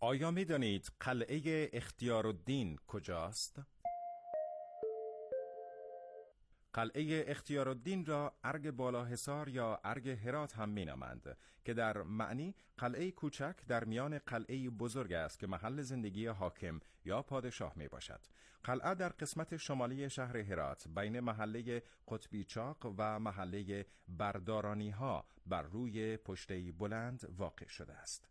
آیا می دانید قلعه اختیارالدین کجاست؟ قلعه اختیارالدین را ارگ بالاحصار یا ارگ هرات هم می نامند که در معنی قلعه کوچک در میان قلعه بزرگ است که محل زندگی حاکم یا پادشاه می باشد. قلعه در قسمت شمالی شهر هرات بین محله قطبی چاق و محله بردارانی ها بر روی پشته بلند واقع شده است.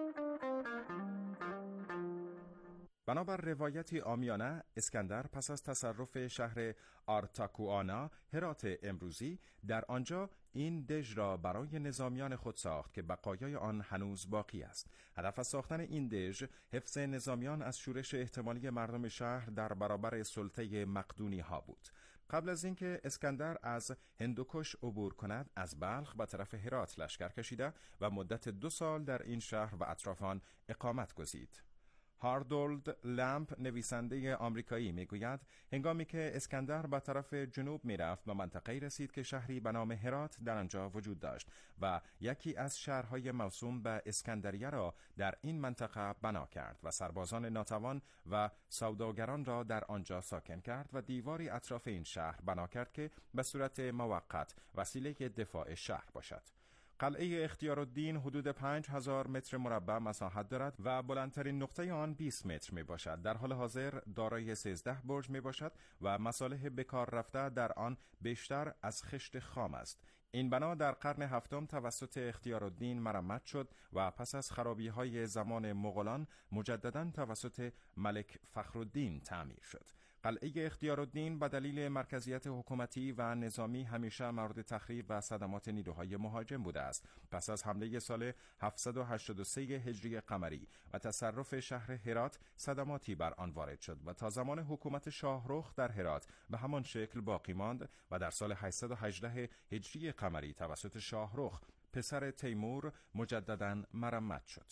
بنابر روایتی عامیانه، اسکندر پس از تصرف شهر آرتاکوانا هرات امروزی در آنجا این دژ را برای نظامیان خود ساخت که بقایای آن هنوز باقی است. هدف از ساختن این دژ حفظ نظامیان از شورش احتمالی مردم شهر در برابر سلطه مقدونی ها بود. قبل از اینکه اسکندر از هندوکش عبور کند، از بلخ به طرف هرات لشکر کشیده و مدت 2 سال در این شهر و اطراف آن اقامت گزید. هاردولد لمپ نویسنده آمریکایی میگوید هنگامی که اسکندر به طرف جنوب میرفت به منطقه‌ای رسید که شهری به نام هرات در آنجا وجود داشت و یکی از شهرهای موسوم به اسکندریه را در این منطقه بنا کرد و سربازان ناتوان و سوداگران را در آنجا ساکن کرد و دیواری اطراف این شهر بنا کرد که به صورت موقت وسیله دفاع شهر باشد. قلعه اختیارالدین حدود 5000 متر مربع مساحت دارد و بلندترین نقطه آن 20 متر می باشد. در حال حاضر دارای 13 برج می باشد و مصالح به کار رفته در آن بیشتر از خشت خام است. این بنا در قرن 7 توسط اختیارالدین مرمت شد و پس از خرابی‌های زمان مغولان مجدداً توسط ملک فخرالدین تعمیر شد. قلعه اختیارالدین به دلیل مرکزیت حکومتی و نظامی همیشه مورد تخریب و صدمات نیروهای مهاجم بوده است. پس از حمله سال 783 هجری قمری و تصرف شهر هرات صدماتی بر آن وارد شد و تا زمان حکومت شاهرخ در هرات به همان شکل باقی ماند و در سال 818 هجری قمری توسط شاهرخ پسر تیمور مجدداً مرمت شد.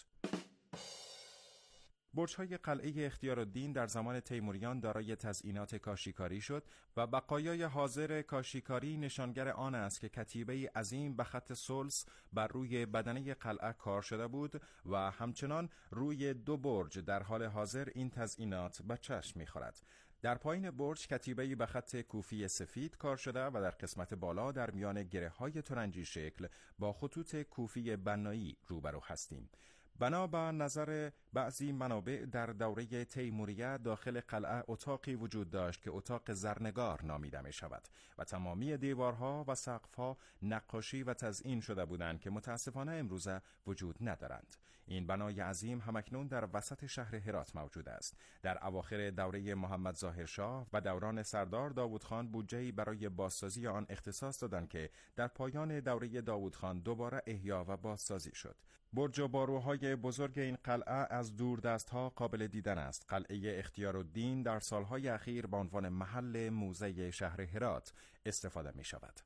برج‌های قلعه اختیارالدین در زمان تیموریان دارای تزئینات کاشیکاری شد و بقایای حاضر کاشیکاری نشانگر آن است که کتیبه عظیم به خط ثلث بر روی بدنه قلعه کار شده بود و همچنان روی 2 برج در حال حاضر این تزئینات به چشم می‌خورد. در پایین برج کتیبه‌ای به خط کوفی سفید کار شده و در قسمت بالا در میان گره‌های ترنجی شکل با خطوط کوفی بنایی روبرو هستیم. بنا به نظر بعضی منابع در دوره تیموریه داخل قلعه اتاقی وجود داشت که اتاق زرنگار نامیده می شود و تمامی دیوارها و سقفها نقاشی و تزئین شده بودند که متاسفانه امروزه وجود ندارند. این بنای عظیم همکنون در وسط شهر هرات موجود است. در اواخر دوره محمد ظاهرشاه و دوران سردار داوودخان بودجه‌ای برای بازسازی آن اختصاص دادند که در پایان دوره داوودخان دوباره احیا و بازسازی شد. برج و باروهای بزرگ این قلعه از دوردست‌ها قابل دیدن است. قلعه اختیارالدین در سالهای اخیر به عنوان محل موزه شهر هرات استفاده می شود.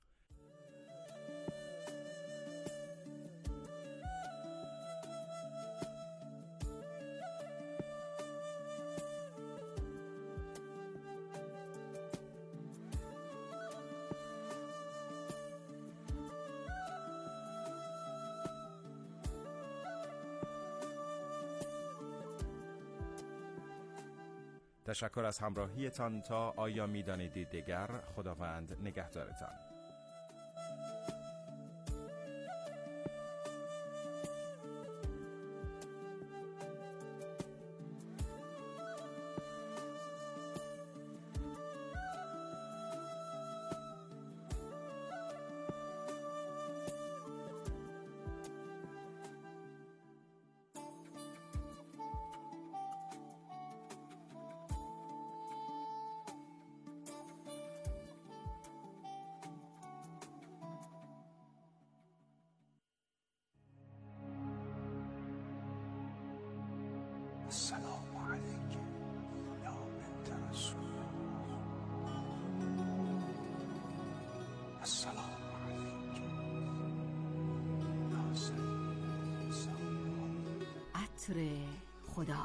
تشکر از همراهیتان. تا آیا می دانید دیگر؟ خداوند نگهدارتان. السلام عليك يا بنت رسول الله. السلام عليك يا سيد سلام. عطر خدا.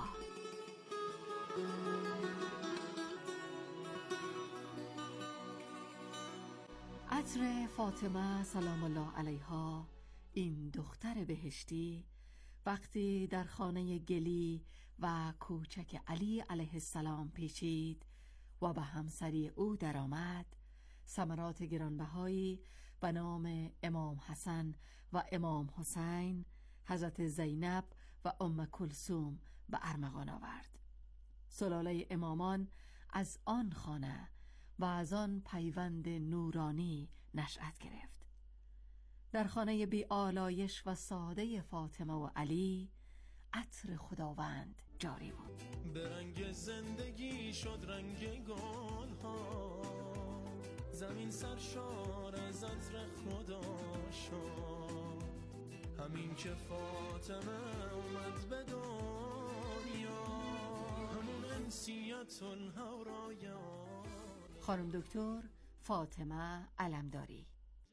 عطر فاطمه سلام الله علیها، این دختر بهشتی وقتی در خانه گلی و کوچک علی علیه السلام پیچید و به همسری او درآمد، ثمرات گرانبهایی به نام امام حسن و امام حسین، حضرت زینب و ام کلثوم به ارمغان آورد. سلاله امامان از آن خانه و از آن پیوند نورانی نشأت گرفت. در خانه بی آلایش و ساده فاطمه و علی عطر خداوند جاری بود. به رنگ زندگی شد رنگ گل ها، زمین سرشار از عطر خدا شد. همین که فاطمه اومد به دنیا، همون انسیت الهورایا. خانم دکتر فاطمه علمداری.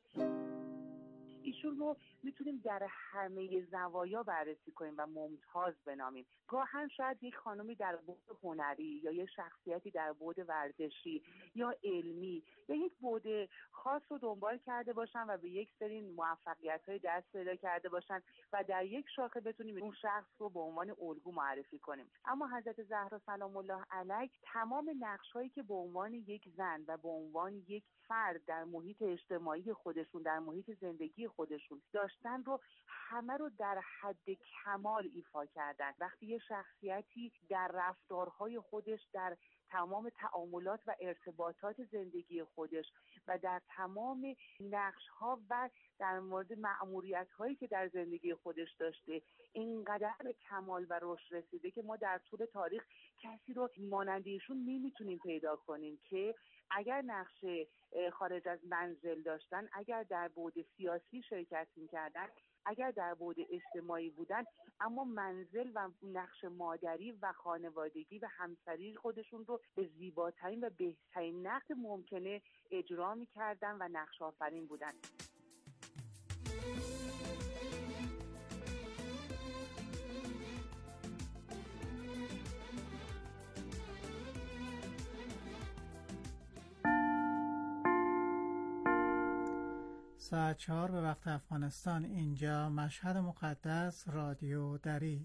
ایشون رو میتونیم در همه زوایا بررسی کنیم و ممتاز بنامیم. گاهن شاید یک خانمی در بعد هنری یا یک شخصیتی در بعد ورزشی یا علمی یا یک بعد خاص رو دنبال کرده باشن و به یک سری موفقیت‌های دست پیدا کرده باشن و در یک شاخه بتونیم اون شخص رو به عنوان الگو معرفی کنیم. اما حضرت زهرا سلام الله علیها تمام نقش‌هایی که به عنوان یک زن و به عنوان یک فرد در محیط اجتماعی خودشون، در محیط زندگی خودشون داشتن رو همه رو در حد کمال ایفا کردن. وقتی یه شخصیتی در رفتارهای خودش، در تمام تعاملات و ارتباطات زندگی خودش و در تمام نقش‌ها و در مورد مأموریت‌هایی که در زندگی خودش داشته اینقدر به کمال و رشد رسیده که ما در طول تاریخ کسی رو مانند ایشون نمیتونیم پیدا کنیم که اگر نقش خارج از منزل داشتن، اگر در بعد سیاسی شرکت می‌کردن، اگر در بعد اجتماعی بودن، اما منزل و نقش مادری و خانوادگی و همسری خودشون رو به زیباترین و بهترین نحو ممکنه اجرا می‌کردن و نقش آفرین بودن. ساعت 4 به وقت افغانستان. اینجا مشهد مقدس، رادیو دری.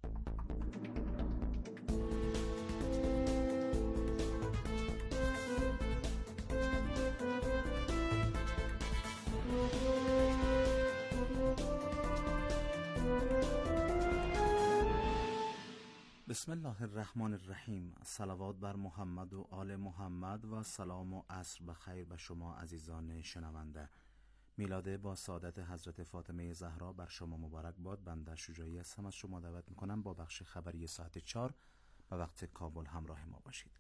بسم الله الرحمن الرحیم. صلوات بر محمد و آل محمد و سلام و عصر بخیر به شما عزیزان شنونده. میلاد با سعادت حضرت فاطمه زهرا بر شما مبارک باد. بنده شجاعی هستم، از شما دعوت میکنم با بخش خبری ساعت 4 به وقت کابل همراه ما باشید.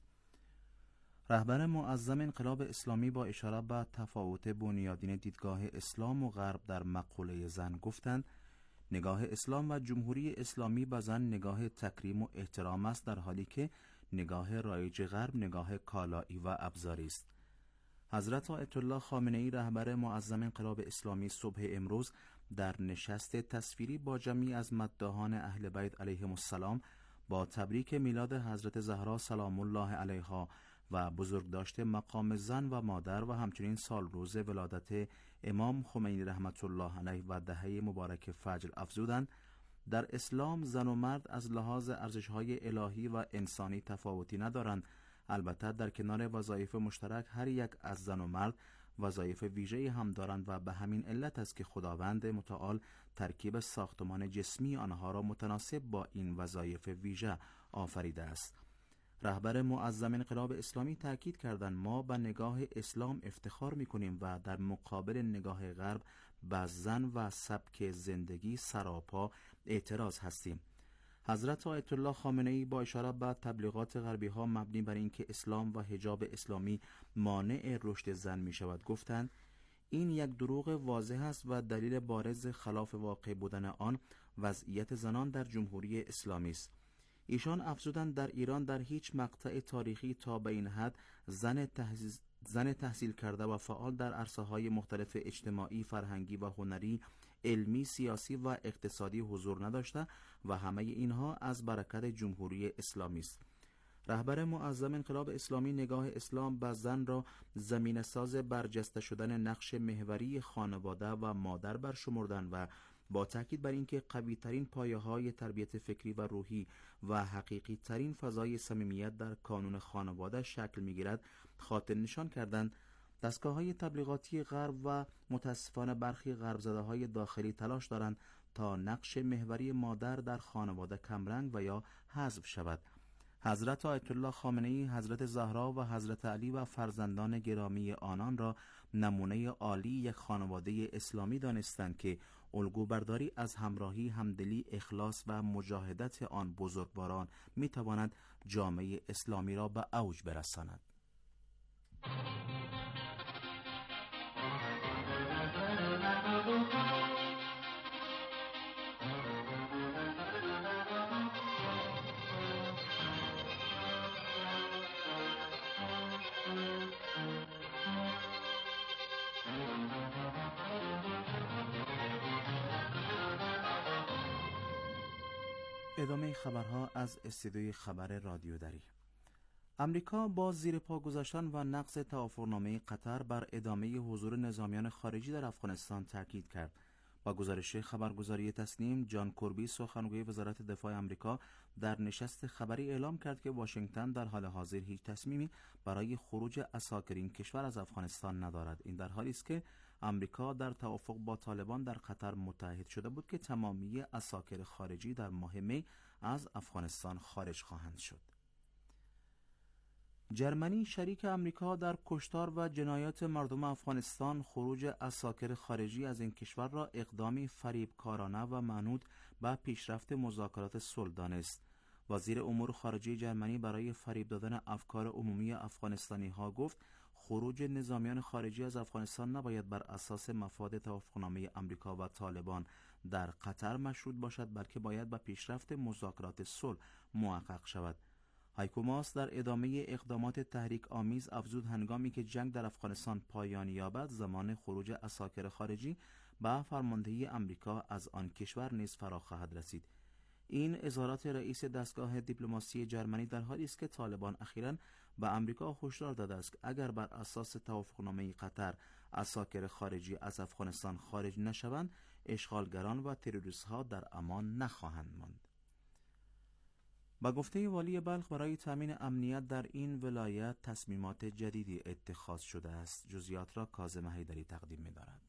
رهبر معظم انقلاب اسلامی با اشاره به تفاوت بنیادین دیدگاه اسلام و غرب در مقوله زن گفتند نگاه اسلام و جمهوری اسلامی به زن نگاه تکریم و احترام است، در حالی که نگاه رایج غرب نگاه کالایی و ابزاری است. حضرت آیت الله خامنه‌ای رهبر معظم انقلاب اسلامی صبح امروز در نشست تصویری با جمعی از مداحان اهل بیت علیهم السلام با تبریک میلاد حضرت زهرا سلام الله علیها و بزرگداشت مقام زن و مادر و همچنین سال روز ولادت امام خمینی رحمت الله علیه و دهه مبارک فجر افزودند در اسلام زن و مرد از لحاظ ارزش‌های الهی و انسانی تفاوتی ندارند. البته در کنار وظایف مشترک هر یک از زن و مرد وظایف ویژه‌ای هم دارند و به همین علت است که خداوند متعال ترکیب ساختمان جسمی آنها را متناسب با این وظایف ویژه آفریده است. رهبر معظم انقلاب اسلامی تاکید کردند ما به نگاه اسلام افتخار می‌کنیم و در مقابل نگاه غرب به زن و سبک زندگی سراپا اعتراض هستیم. حضرت آیت الله خامنه‌ای با اشاره به تبلیغات غربی‌ها مبنی بر اینکه اسلام و حجاب اسلامی مانع رشد زن می‌شود گفتند این یک دروغ واضح است و دلیل بارز خلاف واقع بودن آن وضعیت زنان در جمهوری اسلامی است. ایشان افزودند در ایران در هیچ مقطع تاریخی تا به این حد زن تحصیل کرده و فعال در عرصه‌های مختلف اجتماعی، فرهنگی و هنری، علمی، سیاسی و اقتصادی حضور نداشته و همه اینها از برکت جمهوری اسلامی است. رهبر معظم انقلاب اسلامی نگاه اسلام به زن را زمینه‌ساز برجسته شدن نقش محوری خانواده و مادر برشمردند و با تاکید بر اینکه قوی ترین پایه‌های تربیت فکری و روحی و حقیقی ترین فضای صمیمیت در کانون خانواده شکل می‌گیرد، خاطر نشان کردند دستگاه‌های تبلیغاتی غرب و متاسفانه برخی غرب‌زده‌های داخلی تلاش دارند تا نقش محوری مادر در خانواده کمرنگ و یا حذف شود. حضرت آیت الله خامنه‌ای، حضرت زهرا و حضرت علی و فرزندان گرامی آنان را نمونه عالی یک خانواده اسلامی دانستند که الگوبرداری از همراهی، همدلی، اخلاص و مجاهدت آن بزرگواران می‌تواند جامعه اسلامی را به اوج برساند. ادامه خبرها از استودیوی خبر رادیو دری. امریکا با زیر پا گذاشتن و نقض توافقنامه قطر بر ادامه حضور نظامیان خارجی در افغانستان تاکید کرد. با گزارش خبرگزاری تسنیم، جان کربی، سخنگوی وزارت دفاع امریکا، در نشست خبری اعلام کرد که واشنگتن در حال حاضر هیچ تصمیمی برای خروج عساکر این کشور از افغانستان ندارد. این در حالی است که امریکا در توافق با طالبان در قطر متحد شده بود که تمامی عساکر خارجی در ماه می از افغانستان خارج خواهند شد. جرمنی، شریک امریکا در کشتار و جنایات مردم افغانستان، خروج عساکر خارجی از این کشور را اقدامی فریبکارانه و منوط به پیشرفت مذاکرات صلح دانست. وزیر امور خارجه جرمنی برای فریب دادن افکار عمومی افغانستانی ها گفت خروج نظامیان خارجی از افغانستان نباید بر اساس مفاد توافقنامه امریکا و طالبان در قطر مشروط باشد، بلکه باید به پیشرفت مذاکرات صلح محقق شود. هایکو ماس در ادامه اقدامات تحریک آمیز افزود هنگامی که جنگ در افغانستان پایان یابد، زمان خروج عساکر خارجی به فرماندهی امریکا از آن کشور نیز فرا خواهد رسید. این اظهارات رئیس دستگاه دیپلماسی جرمنی در حالی است که طالبان اخیراً به امریکا هشدار داده است که اگر بر اساس توافقنامه قطر عساکر خارجی از افغانستان خارج نشوند، اشغالگران و تروریست‌ها در امان نخواهند ماند. با گفته والی بلخ، برای تامین امنیت در این ولایت تصمیمات جدیدی اتخاذ شده است. جزئیات را کاظم حیدری تقدیم می‌دارد.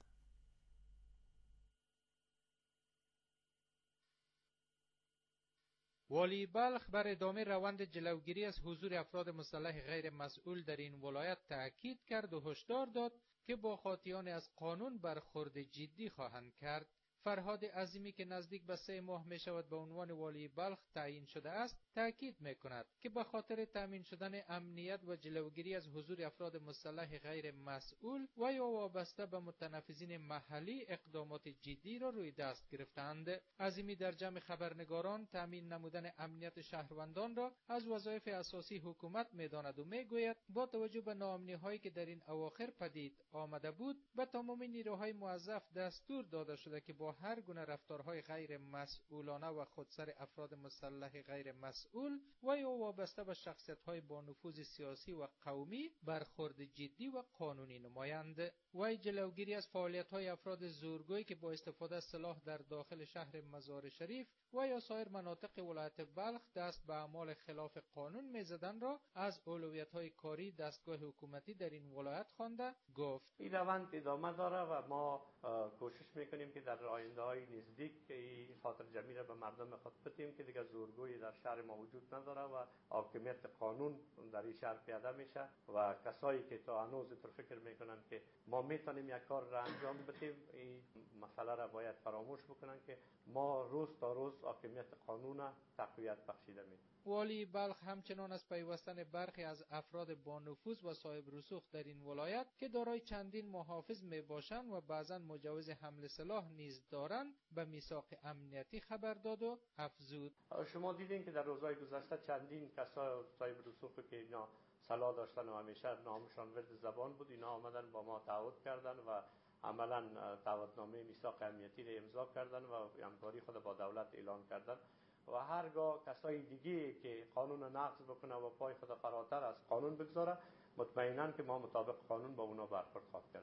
والی بلخ بر ادامه روند جلوگیری از حضور افراد مسلح غیر مسئول در این ولایت تأکید کرد و هشدار داد که با خاطیان از قانون برخورد جدی خواهند کرد. فرهاد عظیمی که نزدیک به 3 ماه می شود به عنوان والی بلخ تعیین شده است، تأکید می کند که به خاطر تامین شدن امنیت و جلوگیری از حضور افراد مسلح غیر مسئول و یا وابسته به متنفذین محلی اقدامات جدی را روی دست گرفتند. عظیمی در جمع خبرنگاران تامین نمودن امنیت شهروندان را از وظایف اساسی حکومت می داند و می گوید با توجه به ناامنی هایی که در این اواخر پدید آمده بود، به تمام نیروهای موظف دستور داده شده که با هر گونه رفتارهای غیر مسئولانه و خودسر افراد مسلح غیر مسئول و یا وابسته به شخصیت‌های با نفوذ سیاسی و قومی برخورد جدی و قانونی نمایند. و جلوگیری از فعالیت‌های افراد زورگوی که با استفاده از سلاح در داخل شهر مزار شریف و یا سایر مناطق ولایت بلخ دست به اعمال خلاف قانون می‌زدند را از اولویت‌های کاری دستگاه حکومتی در این ولایت خوانده گفت این روند ادامه داره و ما کوشش می‌کنیم که در آینده‌های نزدیک این خاطر جمعی را به مردم خود بدیم که دیگر زورگویی در شهر ما وجود نداره و حاکمیت قانون در این شهر پیاده میشه و کسایی که تا هنوز فکر میکنن که ما میتونیم یک کار را انجام بدیم، این مسئله را باید فراموش بکنن که ما روز تا روز حاکمیت قانون تقویت بخشیده می‌کنیم. والی بلخ همچنان از پیوستن برخی از افراد با نفوذ و صاحب رسوخ در این ولایت که دارای چندین محافظ می باشند و بعضا مجوز حمل سلاح نیز دارند به میثاق امنیتی خبر داد و افزود. شما دیدین که در روزهای گذشته چندین کسا صاحب رسوخ که اینا سلاح داشتن و همیشه نامشان ورد زبان بود، اینا آمدن با ما تعهد کردن و عملا تعهدنامه میثاق امنیتی را امضا کردن و همکاری خود با دولت اعلان کردن و هرگاه کسای دیگه که قانون نقض بکنه و پای خود فراتر از قانون بگذاره، مطمئناً که ما مطابق قانون با اونا برخورد خواهیم کرد.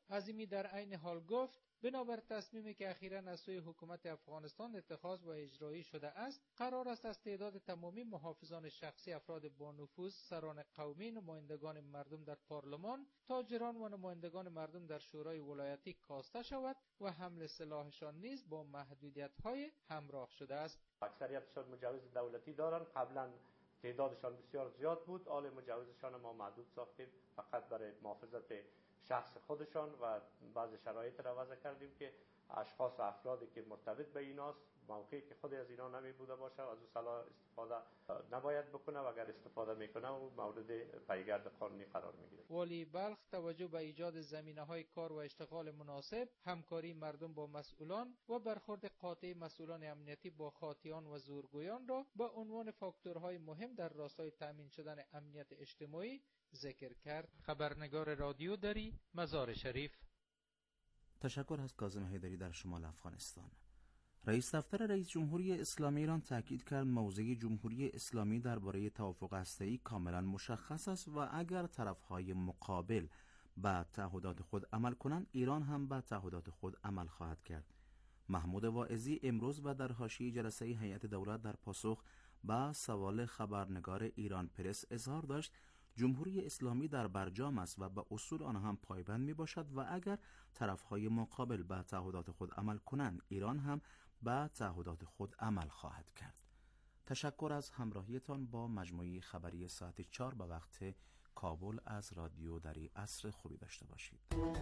عظیمی در عین حال گفت بنابر تصمیمی که اخیراً از سوی حکومت افغانستان اتخاذ و اجرایی شده است، قرار است از تعداد تمامی محافظان شخصی، افراد با نفوذ، سران قومی، نمایندگان مردم در پارلمان، تاجران و نمایندگان مردم در شورای ولایتی کاسته شود و حمل سلاحشان نیز با محدودیت‌های همراه شده است. اکثریتشان مجوز دولتی دارند. قبلا تعدادشان بسیار زیاد بود. حال مجوزشان ما محدود ساختیم فقط برای محافظت شخص خودشان و بعض شرایط را وضع کردیم که اشخاص و افرادی که مرتبط به ایناست موقعی که خود از اینا نمی بوده باشه از اون سلاح استفاده نباید بکنه و اگر استفاده میکنه و مورد پیگرد قانونی قرار میگیره. والی بلخ توجه به ایجاد زمینه‌های کار و اشتغال مناسب، همکاری مردم با مسئولان و برخورد قاطع مسئولان امنیتی با خاطیان و زورگویان را به عنوان فاکتورهای مهم در راستای تامین شدن امنیت اجتماعی ذکر کرد. خبرنگار رادیو دری، مزار شریف. تشکر از کاظم حیدری در شمال افغانستان. رئیس دفتر رئیس جمهوری اسلامی ایران تاکید کرد موضع جمهوری اسلامی درباره توافق هسته‌ای کاملا مشخص است و اگر طرف‌های مقابل به تعهدات خود عمل کنند، ایران هم به تعهدات خود عمل خواهد کرد. محمود واعظی امروز و در حاشیه جلسه هیئت دولت در پاسخ به سوال خبرنگار ایران پرس اظهار داشت جمهوری اسلامی در برجام است و به اصول آن هم پایبند می باشد و اگر طرفهای مقابل به تعهدات خود عمل کنند، ایران هم به تعهدات خود عمل خواهد کرد. تشکر از همراهیتان با مجموعه خبری ساعت 4 به وقت کابل از رادیو دری. عصر خوبی داشته باشید.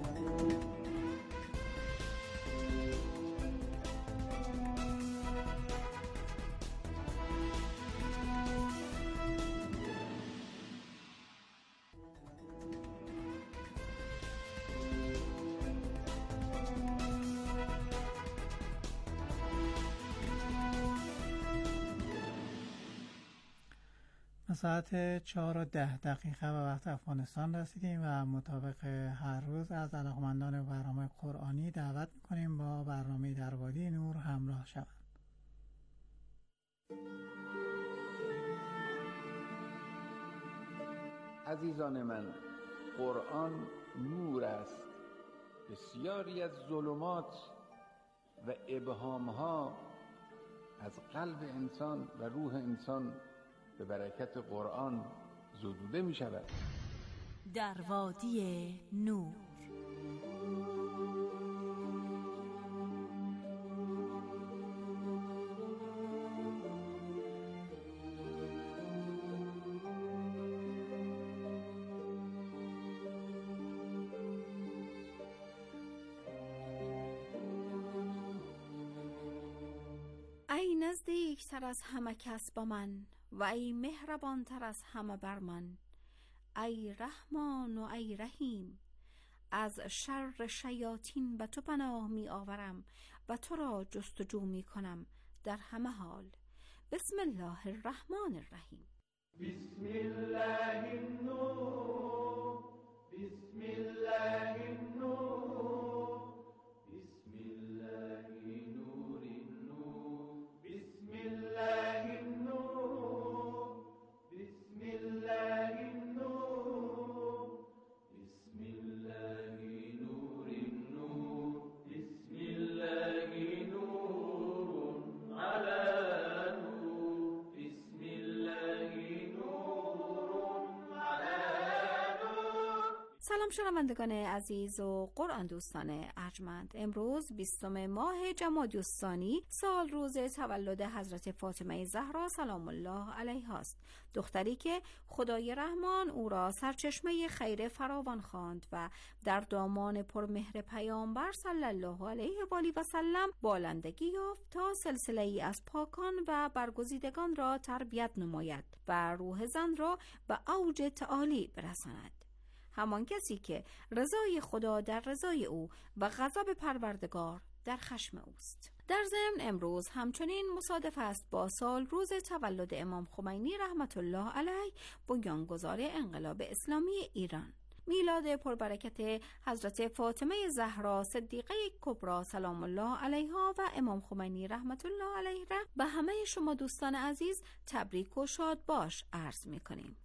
ساعت 4:10 به وقت افغانستان رسیدیم و مطابق هر روز از علاقمندان برنامه قرآنی دعوت می‌کنیم با برنامه در وادی نور همراه شوند. عزیزان من، قرآن نور است. بسیاری از ظلمات و ابهام‌ها از قلب انسان و روح انسان به برکت قرآن زدوده می شود. در وادی نور. ای نزدیک تر از همه کس با من و ای مهربان تر از همه بر من، ای رحمان و ای رحیم، از شر شیاطین به تو پناه می آورم و تو را جستجو می کنم در همه حال. بسم الله الرحمن الرحیم. بسم الله النور، بسم الله النور، بسم الله نور النور، بسم الله النور، بسم الله النور، بسم الله نور النور، بسم الله نور على نور، بسم الله نور على نور. سلام شنوندگان عزیز و قرآن دوستان ارجمند. امروز 20 ماه جمادی الثانی سال روز تولد حضرت فاطمه زهرا سلام الله علیها است، دختری که خدای رحمان او را سرچشمه خیر فراوان خواند و در دامان پرمهر پیامبر صلی الله علیه و آله و سلم بالندگی یافت تا سلسله ای از پاکان و برگزیدگان را تربیت نماید و روح زن را به اوج تعالی برساند. همان کسی که رضای خدا در رضای او و غضب پروردگار در خشم اوست. در ضمن امروز همچنین مصادف است با سال روز تولد امام خمینی رحمت الله علیه، بنیانگذار انقلاب اسلامی ایران. میلاد پربرکت حضرت فاطمه زهرا صدیقه کبری سلام الله علیها و امام خمینی رحمت الله علیه را به همه شما دوستان عزیز تبریک و شاد باش عرض می‌کنیم.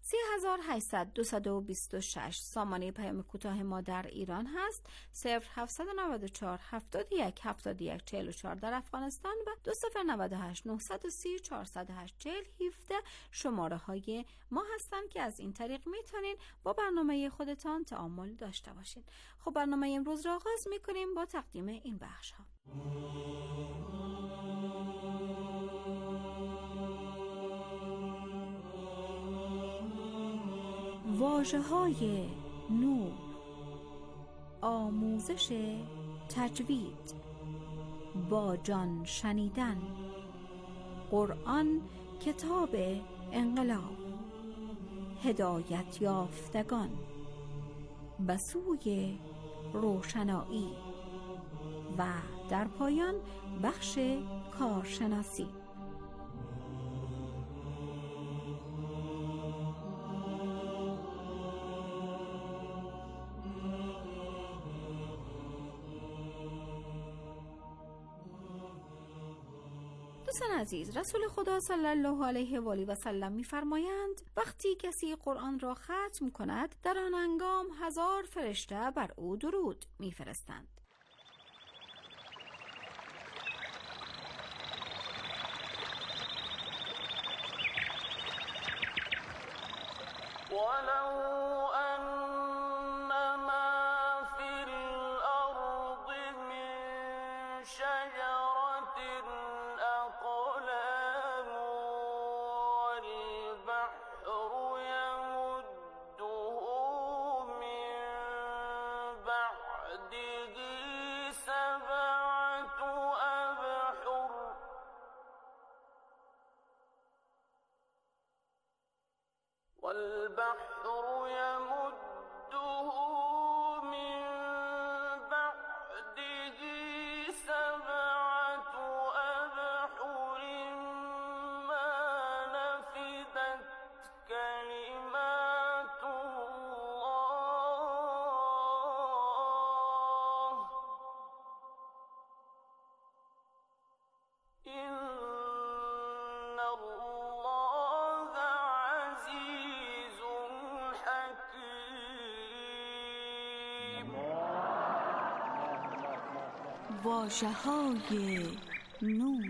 3800 سامانه پیام کوتاه ما در ایران هست. 0794 71 71 44 در افغانستان و 2098 930 408 40 17 شماره های ما هستند که از این طریق میتونین با برنامه خودتان تعامل داشته باشین. خب برنامه امروز را آغاز میکنیم با تقدیم این بخش ها. واژه های نور، آموزش تجوید، با جان شنیدن، قرآن کتاب انقلاب، هدایت یافتگان، به سوی روشنایی و در پایان بخش کارشناسی. دوستان عزیز، رسول خدا صلی الله علیه و آله و سلم می‌فرمایند وقتی کسی قرآن را ختم کند در آن هنگام 1000 فرشته بر او درود می‌فرستند. واژه‌های نور.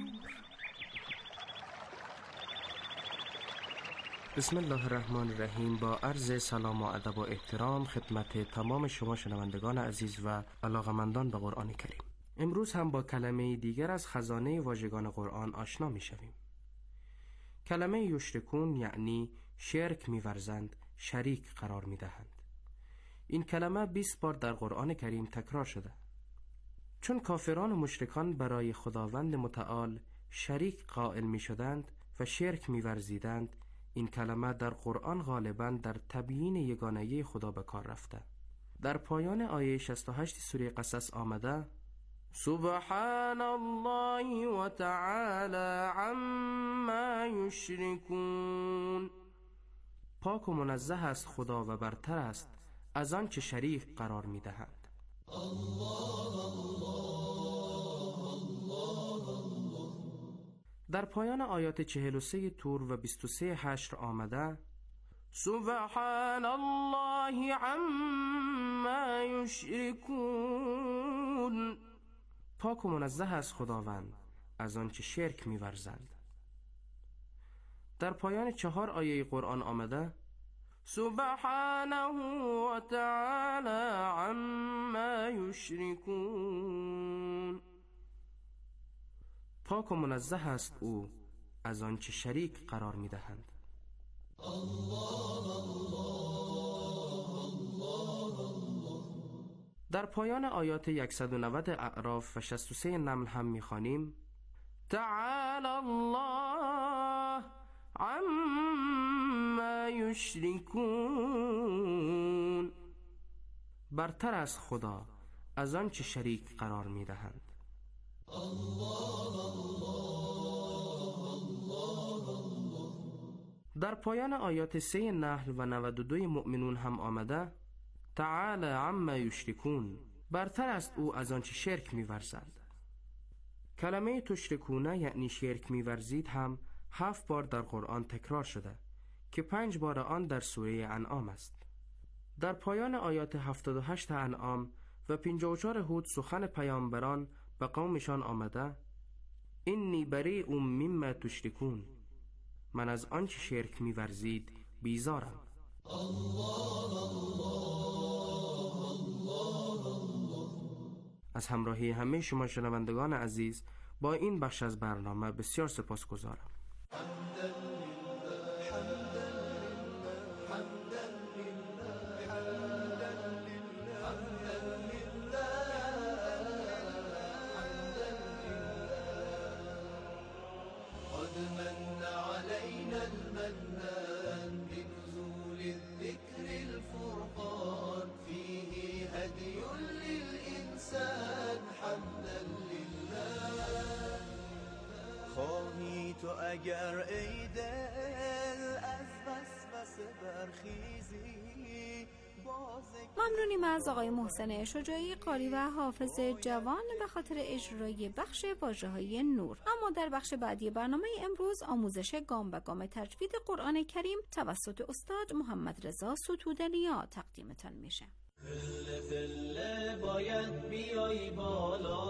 بسم الله الرحمن الرحیم. با عرض سلام و ادب و احترام خدمت تمام شما شنوندگان عزیز و علاقمندان به قرآن کریم. امروز هم با کلمه دیگر از خزانه واژگان قرآن آشنا می شویم. کلمه یشرکون یعنی شرک می ورزند، شریک قرار می دهند. این کلمه 20 بار در قرآن کریم تکرار شده. چون کافران و مشرکان برای خداوند متعال شریک قائل می شدند و شرک می ورزیدند، این کلمه در قرآن غالباً در تبیین یگانگی خدا به کار رفته. در پایان آیه 68 سوره قصص آمده: سبحان الله و تعالی عما یشرکون. پاک و منزه است خدا و برتر است از آن چه شریک قرار می دهند. در پایان آیات 43 طور و 23 حشر آمده: سبحان الله عما یشرکون. پاک و منزه است خداوند از آنچه شرک می‌ورزند. در پایان 4 آیه قرآن آمده: سبحانه و تعالی عما یشرکون. پاک و منزه است او از آنچه شریک قرار می‌دهند. در پایان آیات 190 اعراف و 63 نمل هم می‌خوانیم: تعالی الله عما یشرکون. برتر از خدا از آنچه شریک قرار می‌دهند. در پایان آیات 3 نحل و 92 مؤمنون هم آمده: تعالی عما یشرکون، برتر است او از آنچه شرک می‌ورزند. کلمه تشرکونه یعنی شرک می‌ورزید هم 7 بار در قرآن تکرار شده که 5 بار آن در سوره انعام است. در پایان آیات 78 انعام و 54 هود سخن پیامبران به قومشان آمده: انی بریء مما تشرکون، من از آنچه شرک می‌ورزید بیزارم. از همراهی همه شما شنوندگان عزیز با این بخش از برنامه بسیار سپاسگزارم. خواهی تو اگر ای دل از وسوسه برخیزی. ممنونیم از آقای محسن شجاعی قاری و حافظ جوان به خاطر اجرای بخش واژه‌های نور. اما در بخش بعدی برنامه امروز آموزش گام به گام تجوید قرآن کریم توسط استاد محمد رضا ستودنیا تقدیمتان میشه. فله فله باید بیایی بالا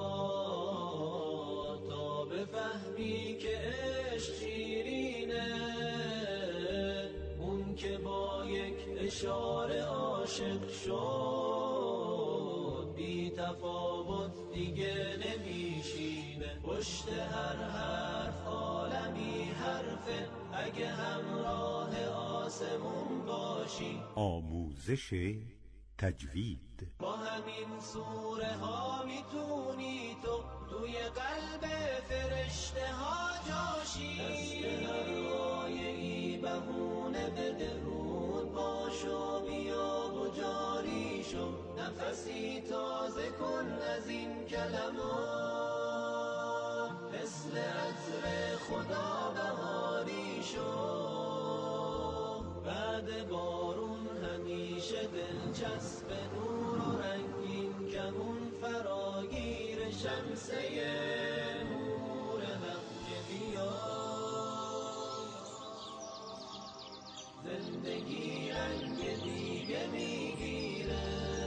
تا بفهمی که عشق شیرینه. اون که با یک اشاره عاشق شد بی تفاوت دیگه نمیشینه. پشت هر حرف عالمی حرفه اگه همراه آسمون باشی. آموزش تجوید با همین سوره ها میتونی تو توی قلب فرشته ها جاشی. دست هر آیه‌ای بهونه به درود باش و بیا و جاری شو. نفسی تازه کن از این کلمات مثل عطر خدا بهاری شو. بعد بارون همیشه دلچسب نور و رنگین کمون فراگیر شمسه نور حق که بیا. زندگی رنگ دیگه میگیره.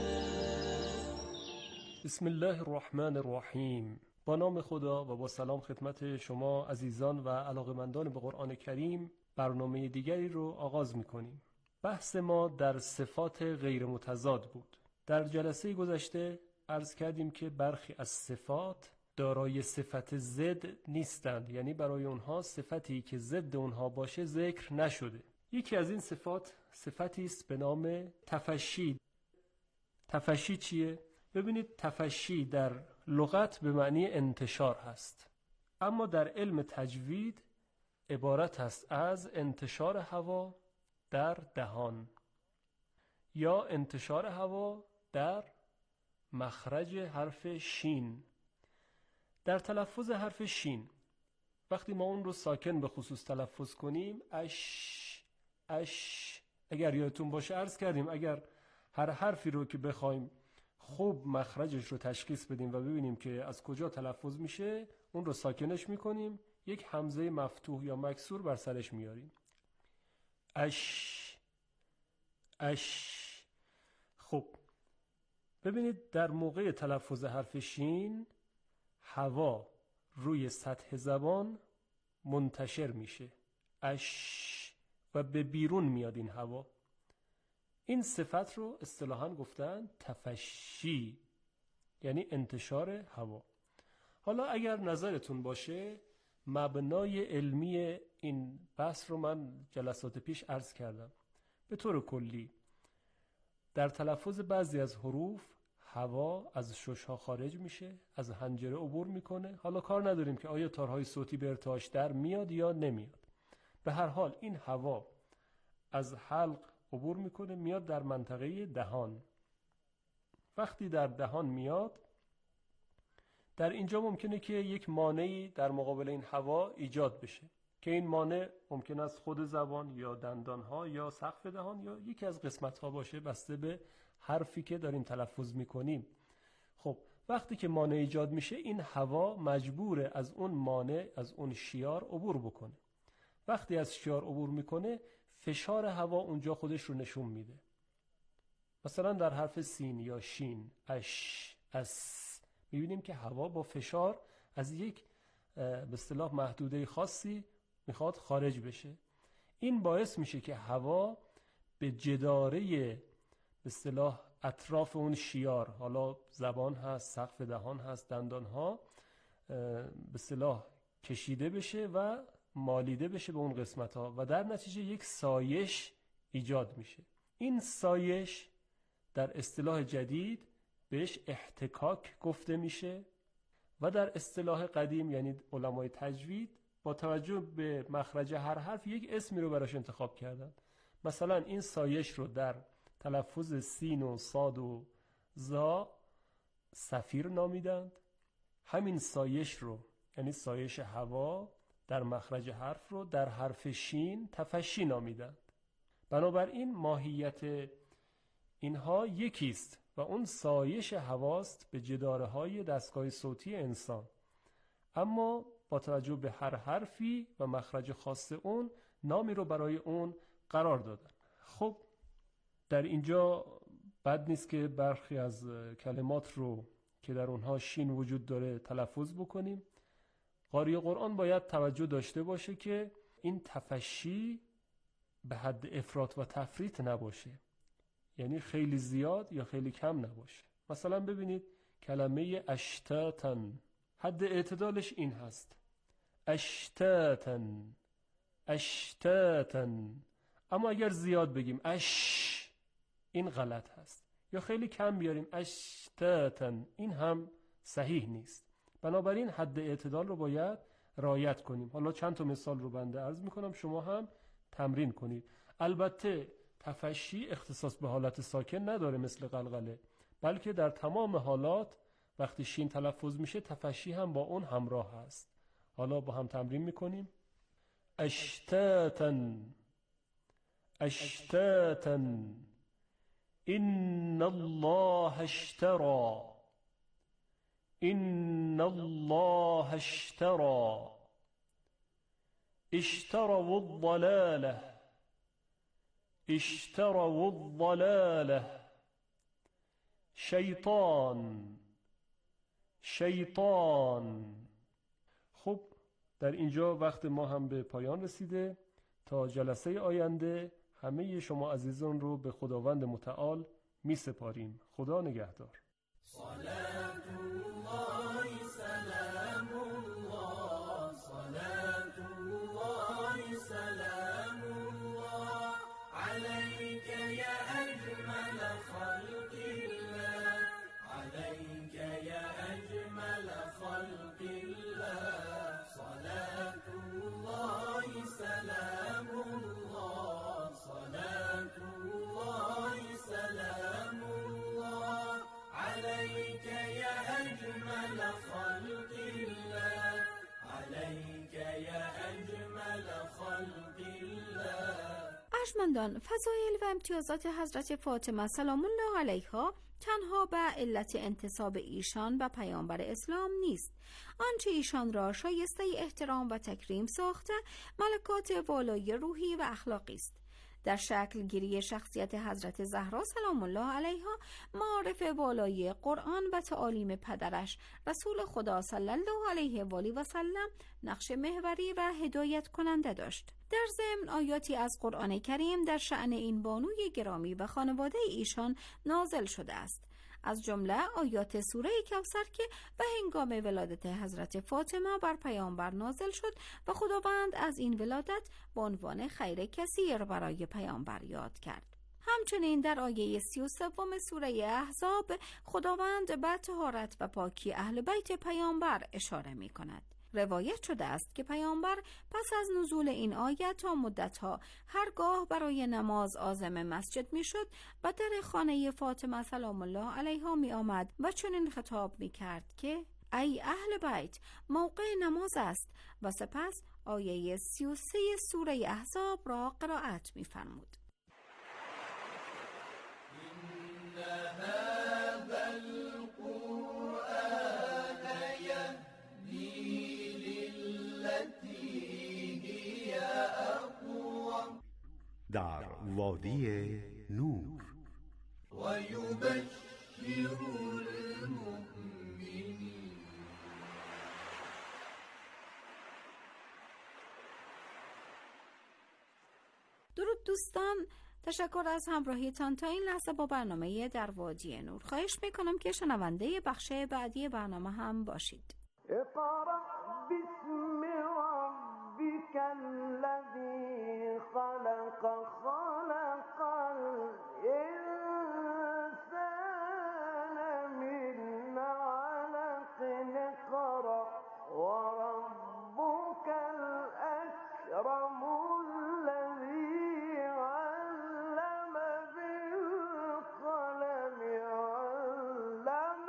بسم الله الرحمن الرحیم. با نام خدا و با سلام خدمت شما عزیزان و علاقمندان به قرآن کریم برنامه دیگری رو آغاز می‌کنیم. بحث ما در صفات غیر متضاد بود. در جلسه گذشته عرض کردیم که برخی از صفات دارای صفت ضد نیستند، یعنی برای اونها صفتی که ضد اونها باشه ذکر نشده. یکی از این صفات صفتی است به نام تفشی. تفشی چیه؟ ببینید تفشی در لغت به معنی انتشار هست، اما در علم تجوید عبارت است از انتشار هوا در دهان یا انتشار هوا در مخرج حرف شین. در تلفظ حرف شین وقتی ما اون رو ساکن به خصوص تلفظ کنیم اش، اگر یادتون باشه عرض کردیم اگر هر حرفی رو که بخوایم خوب مخرجش رو تشخیص بدیم و ببینیم که از کجا تلفظ میشه اون رو ساکنش میکنیم، یک همزه مفتوح یا مکسور بر سرش میاریم. اش. خب ببینید در موقع تلفظ حرف شین هوا روی سطح زبان منتشر میشه اش و به بیرون میاد این هوا. این صفت رو اصطلاحاً گفتن تفشی، یعنی انتشار هوا. حالا اگر نظرتون باشه مبنای علمی این بحث رو من جلسات پیش عرض کردم. به طور کلی در تلفظ بعضی از حروف هوا از ششها خارج میشه، از حنجره عبور میکنه. حالا کار نداریم که آیا تارهای صوتی به ارتعاش در میاد یا نمیاد. به هر حال این هوا از حلق عبور میکنه میاد در منطقه دهان. وقتی در دهان میاد در اینجا ممکنه که یک مانعی در مقابل این هوا ایجاد بشه که این مانع ممکن است خود زبان یا دندانها یا سقف دهان یا یکی از قسمتها باشه بسته به حرفی که داریم تلفظ میکنیم. خب وقتی که مانع ایجاد میشه، این هوا مجبوره از اون مانع، از اون شیار عبور بکنه. وقتی از شیار عبور میکنه، فشار هوا اونجا خودش رو نشون میده. مثلا در حرف سین یا شین، اش، اس، میبینیم که هوا با فشار از یک به اصطلاح محدوده خاصی میخواد خارج بشه. این باعث میشه که هوا به جداره به اصطلاح اطراف اون شیار، حالا زبان هست، سقف دهان هست، دندان ها، به اصطلاح کشیده بشه و مالیده بشه به اون قسمت ها و در نتیجه یک سایش ایجاد میشه. این سایش در اصطلاح جدید بهش احتکاک گفته میشه و در اصطلاح قدیم یعنی علمای تجوید با توجه به مخرج هر حرف یک اسمی رو براش انتخاب کردن. مثلا این سایش رو در تلفظ سین و صاد و زا صفیر نامیدند. همین سایش رو یعنی سایش هوا در مخرج حرف رو در حرف شین تفشی نامیدند. بنابراین ماهیت اینها یکیست و اون سایش هواست به جداره های دستگاه صوتی انسان، اما با توجه به هر حرفی و مخرج خاص اون نامی رو برای اون قرار دادن. خب در اینجا بد نیست که برخی از کلمات رو که در اونها شین وجود داره تلفظ بکنیم. قاری قرآن باید توجه داشته باشه که این تفشی به حد افراط و تفریط نباشه، یعنی خیلی زیاد یا خیلی کم نباشه. مثلا ببینید کلمه اشتاتن، حد اعتدالش این هست، اشتاتن اشتاتن. اما اگر زیاد بگیم اش، این غلط هست، یا خیلی کم بیاریم اشتاتن، این هم صحیح نیست. بنابراین حد اعتدال رو باید رعایت کنیم. حالا چند تا مثال رو بنده عرض میکنم، شما هم تمرین کنید. البته تفشی اختصاص به حالت ساکن نداره مثل قلقله، بلکه در تمام حالات وقتی شین تلفظ میشه تفشی هم با اون همراه هست. حالا با هم تمرین میکنیم. اشتاتن اشتاتن ان الله اشترى ان الله اشترى اشتروا الضلاله اشتروا الضلاله شیطان شیطان. خب در اینجا وقت ما هم به پایان رسیده. تا جلسه آینده همه شما عزیزان رو به خداوند متعال می سپاریم. خدا نگهدار. صلاة الله سلام الله صلاة الله سلام الله عليك يا أجمل خلق الله عليك يا أجمل خلق الله صلاة الله سلام الله صلاة الله سلام الله عليك يا أجمل خلق الله عليك يا أجمل خلق الله. ارجمندان، فضایل و امتیازات حضرت فاطمه سلام الله علیها تنها به علت انتساب ایشان به پیامبر اسلام نیست. آنچه ایشان را شایسته احترام و تکریم ساخته ملکات والای روحی و اخلاقی است. در شکل گیری شخصیت حضرت زهرا سلام الله علیها معارف والای قرآن و تعالیم پدرش رسول خدا صلی الله علیه و آله و سلم نقش محوری و هدایت کننده داشت. در ضمن آیاتی از قرآن کریم در شأن این بانوی گرامی و خانواده ایشان نازل شده است، از جمله آیات سوره کوثر که به هنگام ولادت حضرت فاطمه بر پیامبر نازل شد و خداوند از این ولادت به عنوان خیر کثیر برای پیامبر یاد کرد. همچنین در آیه 33 سوره احزاب خداوند به طهارت و پاکی اهل بیت پیامبر اشاره می کند. روایت شده است که پیامبر پس از نزول این آیه تا مدتها هرگاه برای نماز عازم مسجد می شد و در خانه فاطمه سلام الله علیها می آمد و چنین خطاب می کرد که ای اهل بیت، موقع نماز است، و سپس آیه 33 سوره احزاب را قرائت می فرمود. هذا القرآن يهدي للتي هي أقوم در وادی نور ويبشر المؤمنين. درود دوستان، تشکر از همراهیتان تا این لحظه با برنامه در وادی نور. خواهش میکنم که شنونده بخش بعدی برنامه هم باشید. اقرأ باسم ربك الذي خلق خلق الإنسان من علق اقرأ وربك الأكرم الذي علم بالقلم علم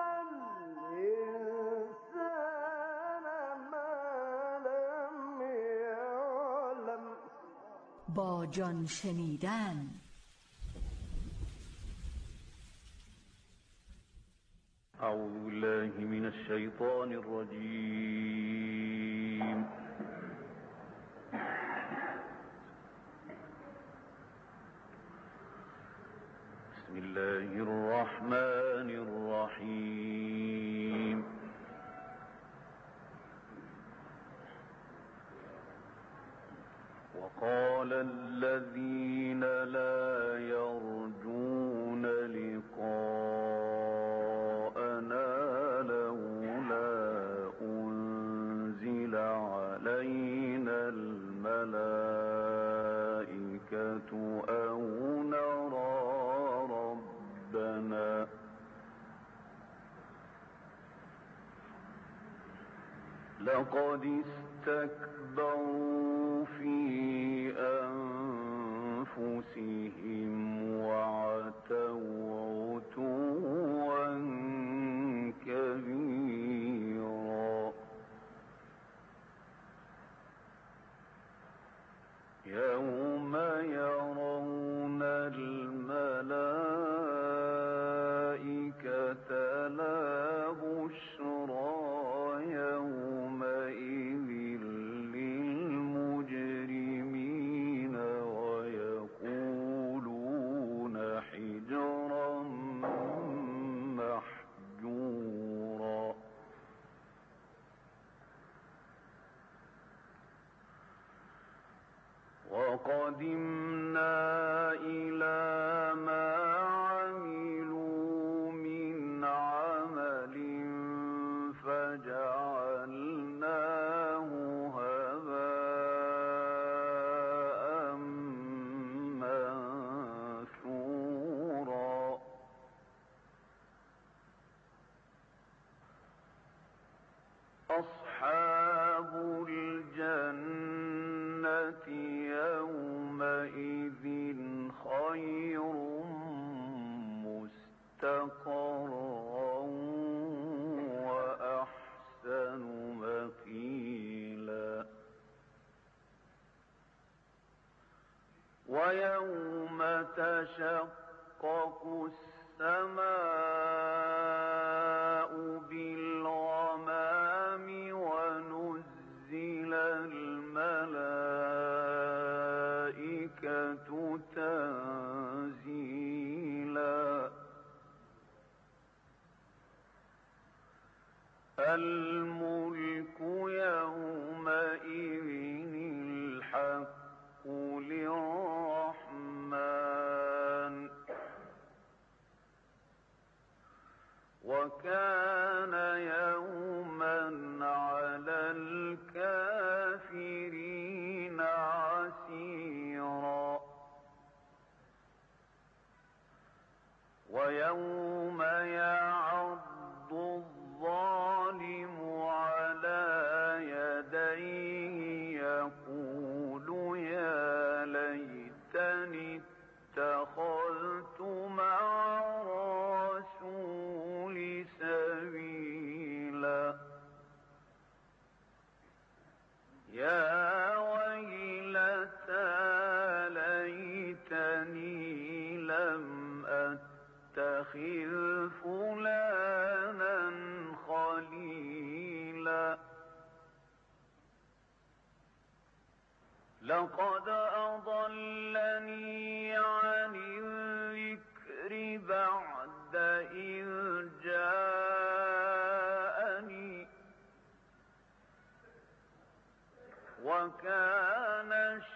الإنسان ما لم يعلم. با جان شنیدن. أعوذ بالله من الشيطان الرجيم. بسم الله الرحمن الرحيم. وقال الذين لا يرجون لقاءنا لولا أنزل علينا الملائكة أو نرى ربنا لقد استكبروا في أنفسهم وعتوا عتوا كبيرا. يوم يرون الملائكة لا بشرى يومئذ للمجرمين ويقولون حجرا محجورا. وقدمنا إلى ما عملوا من عمل فجعلناه هباء منثورا. أصحاب الجنة يومئذ خير مستقرا وأحسن مقيلا. ويوم تشقق السماء بالغمام ونزل الملائكة تنزيلا. الملك يومئذ الحق للرحمن وكان يوما على الكافرين عسيرا. ويوم يعض الظالم على يديه يقول يا ليتني اتخذت مع الرسول سبيلا. يا ويلتى ليتني لم أتخذ اتخذ فلانا خليلا لقد أضلني عن الذكر بعد إذ جاءني وكان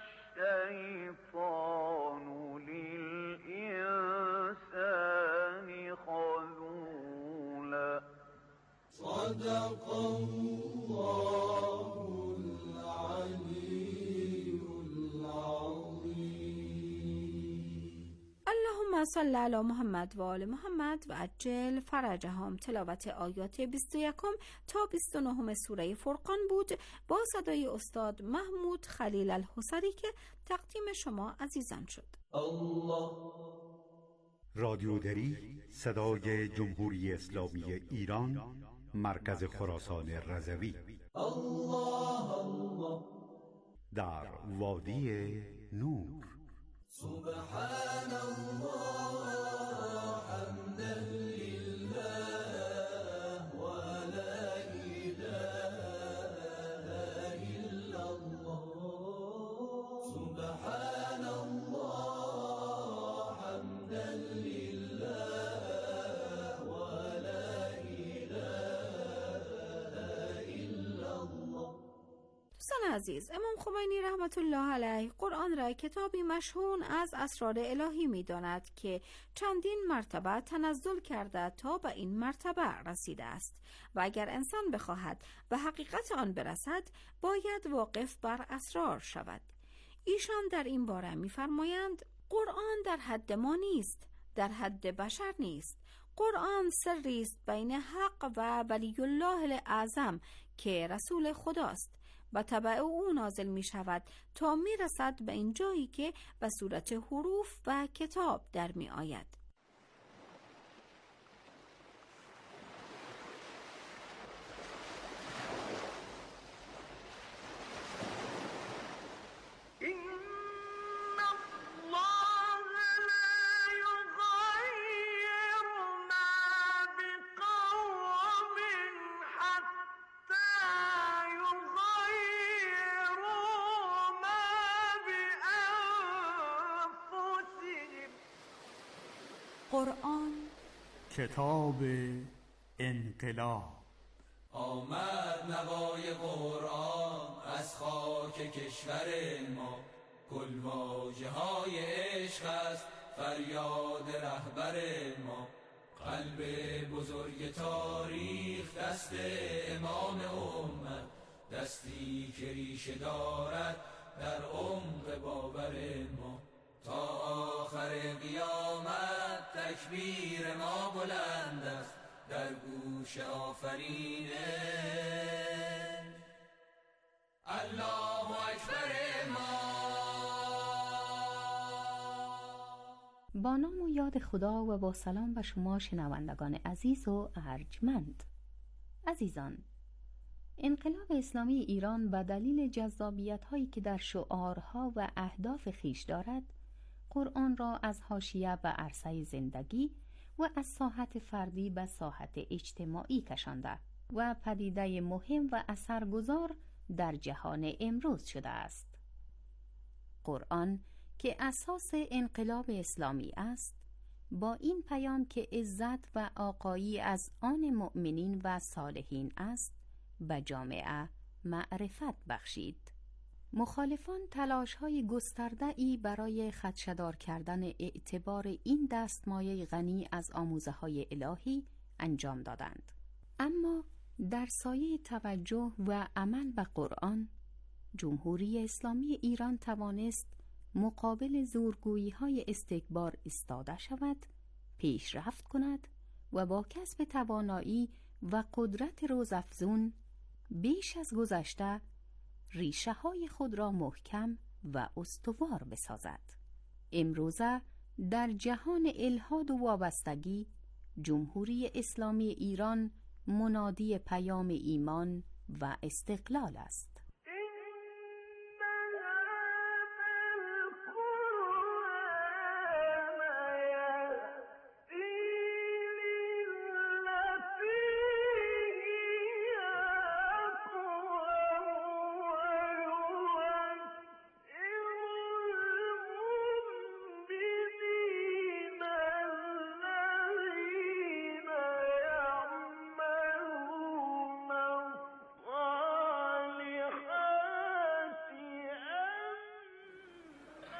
الشيطان للإنسان خذولا صدق الله العلي العظيم. اللهم صل علی محمد و آل محمد و عجل فرجهم. تلاوت آیات 21 تا 29 سوره فرقان بود با صدای استاد محمود خلیل الحصری که تقدیم شما عزیزان شد. الله رادیو دری صدای جمهوری اسلامی ایران، مرکز خراسان رضوی. الله الله در وادی نور. سبحان الله حمدا لله ولا إله إلا الله سبحان الله حمدا لله ولا إله إلا الله. دوستان عزیز، امام خمینی رحمت الله علیه قرآن را کتابی مشحون از اسرار الهی می داند که چندین مرتبه تنزل کرده تا به این مرتبه رسیده است و اگر انسان بخواهد به حقیقت آن برسد باید واقف بر اسرار شود. ایشان در این باره می فرمایند قرآن در حد ما نیست، در حد بشر نیست. قرآن سری است بین حق و ولی الله اعظم که رسول خداست و تبع او نازل می شود تا می رسد به این جایی که به صورت حروف و کتاب در می آید. قرآن کتاب انقلاب. آمد نوای قرآن از خاک کشور ما، گلواژه های عشق است فریاد رهبر ما. قلب بزرگ تاریخ دست امام امت، دستی که ریشه دارد در عمق باور ما. تا آخر قیامت تکبیر ما بلند است در گوش آفرینش. الله اکبر ما. با نام و یاد خدا و با سلام به شما شنوندگان عزیز و ارجمند. عزیزان، انقلاب اسلامی ایران به دلیل جذابیت‌هایی که در شعارها و اهداف خیش دارد، قرآن را از حاشیه به عرصه زندگی و از ساحت فردی به ساحت اجتماعی کشانده و پدیده مهم و اثرگذار در جهان امروز شده است. قرآن که اساس انقلاب اسلامی است، با این پیام که عزت و آقایی از آن مؤمنین و صالحین است، به جامعه معرفت بخشید. مخالفان تلاش‌های گسترده‌ای برای خدشه‌دار کردن اعتبار این دستمایه غنی از آموزه‌های الهی انجام دادند. اما در سایه توجه و عمل به قرآن، جمهوری اسلامی ایران توانست مقابل زورگویی‌های استکبار ایستاده شود، پیشرفت کند و با کسب توانایی و قدرت روزافزون بیش از گذشته ریشه های خود را محکم و استوار بسازد. امروزه در جهان الحاد و وابستگی، جمهوری اسلامی ایران منادی پیام ایمان و استقلال است.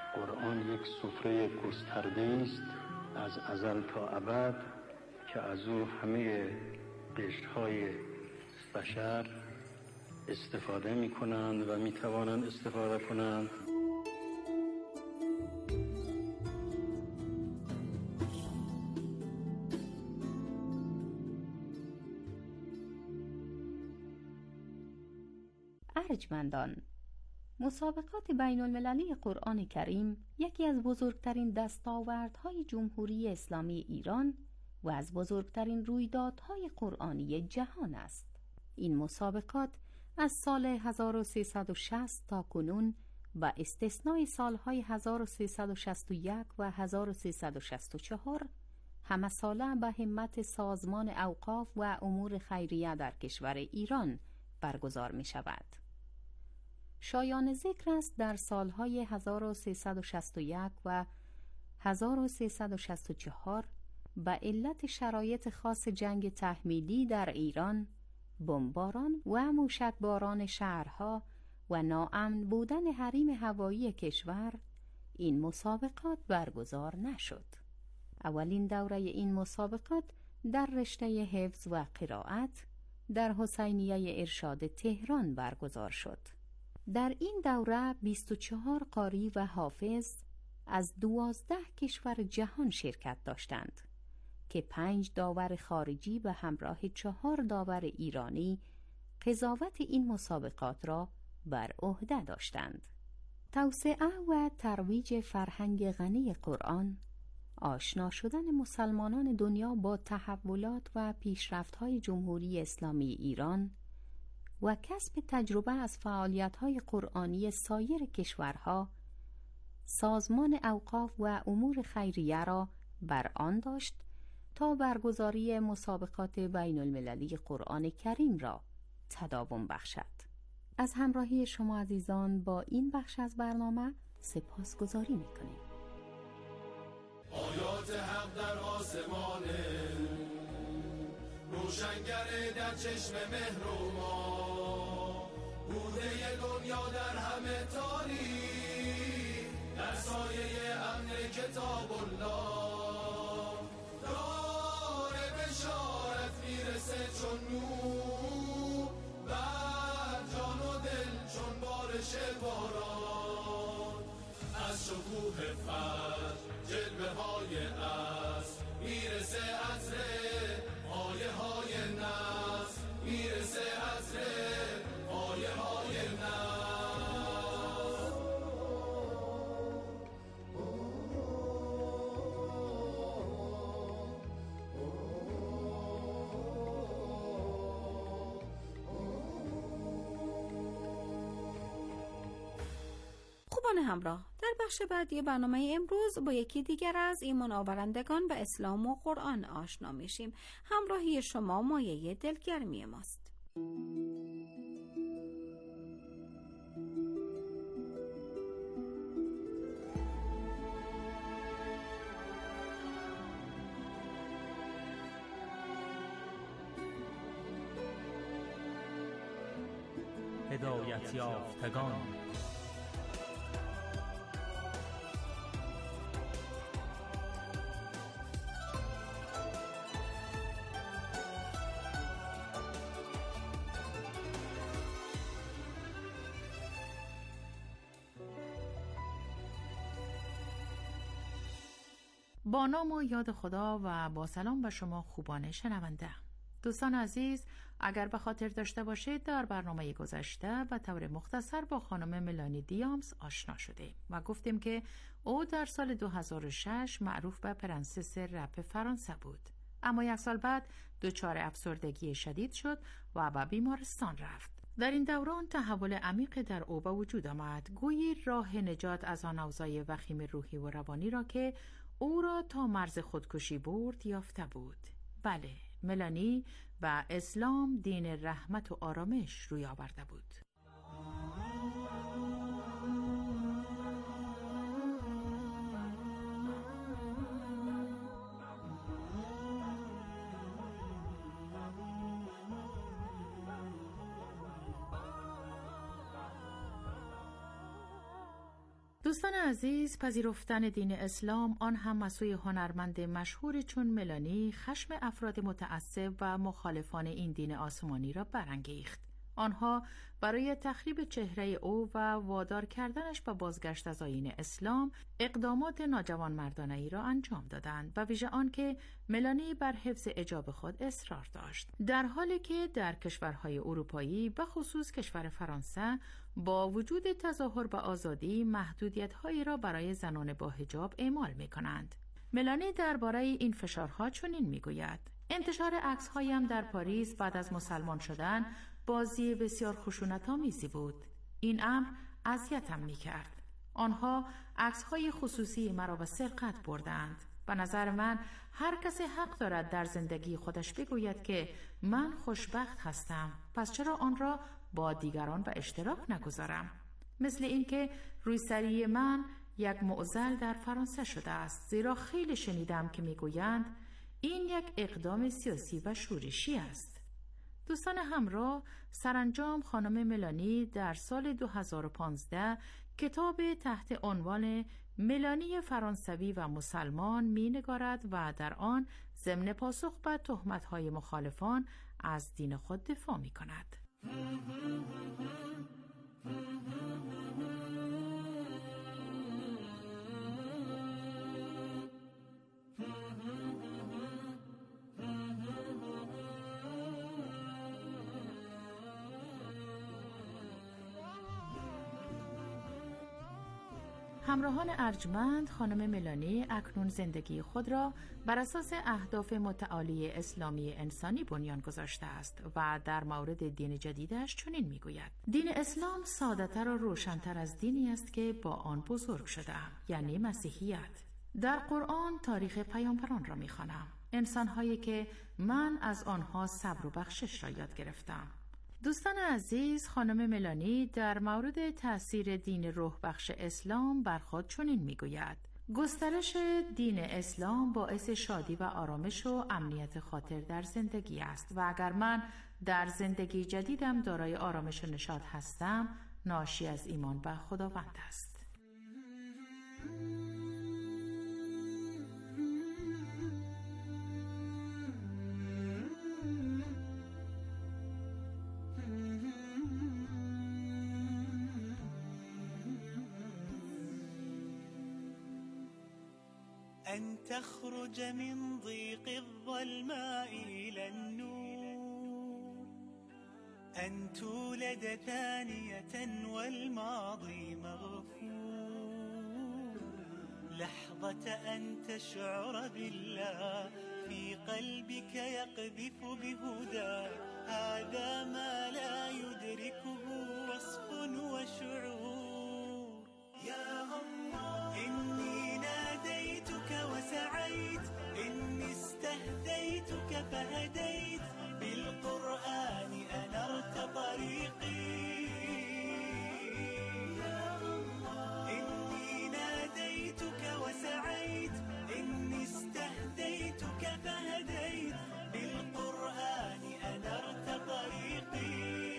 قرآن یک سفره گسترده است از ازل تا ابد که از او همه قشرهای بشر استفاده می کنند و می توانند استفاده کنند. ارجمندان، مسابقات بین المللی قرآن کریم یکی از بزرگترین دستاوردهای جمهوری اسلامی ایران و از بزرگترین رویدادهای قرآنی جهان است. این مسابقات از سال 1360 تا کنون و استثنای سالهای 1361 و 1364 همه ساله به همت سازمان اوقاف و امور خیریه در کشور ایران برگزار می شود. شایان ذکر است در سالهای 1361 و 1364 به علت شرایط خاص جنگ تحمیلی در ایران، بمباران و موشکباران شهرها و ناامن بودن حریم هوایی کشور، این مسابقات برگزار نشد. اولین دوره این مسابقات در رشته حفظ و قرائت در حسینیه ارشاد تهران برگزار شد. در این دوره 24 قاری و حافظ از 12 کشور جهان شرکت داشتند که 5 داور خارجی به همراه 4 داور ایرانی قضاوت این مسابقات را بر عهده داشتند. توسعه و ترویج فرهنگ غنی قرآن، آشنا شدن مسلمانان دنیا با تحولات و پیشرفت‌های جمهوری اسلامی ایران و کسب تجربه از فعالیت‌های قرآنی سایر کشورها، سازمان اوقاف و امور خیریه را بر آن داشت تا برگزاری مسابقات بین المللی قرآن کریم را تداوم بخشد. از همراهی شما عزیزان با این بخش از برنامه سپاسگزاری می‌کنیم. آیات حق در آسمان روشنگره در چشم مهر و ما، بوده دنیا در همه تاریک، در سایه امن کتاب الله، دار بشارت میرسه چون نور، بر جان و دل چون بارش باران، از شکوه فجر جلوه های عصر میرسه عطر پایه های نصر، میرسه عطر پایه های نصر. خوبان همراه، در بخش بعدی برنامه امروز با یکی دیگر از ایمان آورندگان به اسلام و قرآن آشنا میشیم. همراهی شما مایه دلگرمی ماست. هدایت یافتگان. با نام و یاد خدا و با سلام به شما خوبان شنونده. دوستان عزیز، اگر به خاطر داشته باشید در برنامه گذشته به طور مختصر با خانم ملانی دیامز آشنا شدیم و گفتیم که او در سال 2006 معروف به پرنسس رپ فرانسه بود، اما یک سال بعد دچار افسردگی شدید شد و به بیمارستان رفت. در این دوران تحول عمیق در او به وجود آمد، گویی راه نجات از آن اوضاع وخیم روحی و روانی را که او را تا مرز خودکشی برد یافته بود. بله، ملانی و اسلام دین رحمت و آرامش روی آورده بود. دوستان عزیز، پذیرفتن دین اسلام آن هم از سوی هنرمند مشهور چون ملانی خشم افراد متعصب و مخالفان این دین آسمانی را برانگیخت. آنها برای تخریب چهره او و وادار کردنش به بازگشت از آیین اسلام اقدامات ناجوانمردانه‌ای را انجام دادند و ویژه آن که ملانی بر حفظ حجاب خود اصرار داشت، در حالی که در کشورهای اروپایی به خصوص کشور فرانسه با وجود تظاهر به آزادی محدودیت‌هایی را برای زنان با حجاب اعمال می‌کنند. ملانی درباره این فشارها چنین می‌گوید: انتشار عکس‌هایم در پاریس بعد از مسلمان شدن بازی بسیار خشونت‌آمیزی بود. این امر اذیتم می‌کرد. آنها عکس‌های خصوصی مرا به سرقت بردند. به نظر من هر کسی حق دارد در زندگی خودش بگوید که من خوشبخت هستم، پس چرا آن را با دیگران به اشتراک نگذارم؟ مثل اینکه روسری من یک معضل در فرانسه شده است، زیرا خیلی شنیدم که میگویند این یک اقدام سیاسی و شورشی است. دوستان همراه، سرانجام خانم ملانی در سال 2015 کتاب تحت عنوان ملانی فرانسوی و مسلمان می نگارد و در آن ضمن پاسخ به تهمت‌های مخالفان از دین خود دفاع می کند. همراهان ارجمند، خانم ملانی اکنون زندگی خود را بر اساس اهداف متعالی اسلامی انسانی بنیان گذاشته است و در مورد دین جدیدش چنین میگوید: دین اسلام ساده‌تر و روشن‌تر از دینی است که با آن بزرگ شدم، یعنی مسیحیت. در قرآن تاریخ پیامبران را میخوانم، انسان‌هایی که من از آنها صبر و بخشش را یاد گرفتم. دوستان عزیز، خانم ملانی در مورد تأثیر دین روح بخش اسلام بر خود چنین میگوید: گسترش دین اسلام باعث شادی و آرامش و امنیت خاطر در زندگی است و اگر من در زندگی جدیدم دارای آرامش و نشاط هستم، ناشی از ایمان به خداوند است. أن تخرج من ضيق الظلماء إلى النور، أن تولد ثانية والماضي مغفور، لحظة أن تشعر بالله في قلبك يقذف بهدى، هذا ما لا يدركه وصف وشعور. يا الله إني ناديتك وسعيت، إني استهديتك فهديت، بالقرآن أنرت طريقي. يا الله إني ناديتك وسعيت، إني استهديتك فهديت، بالقرآن أنرت طريقي.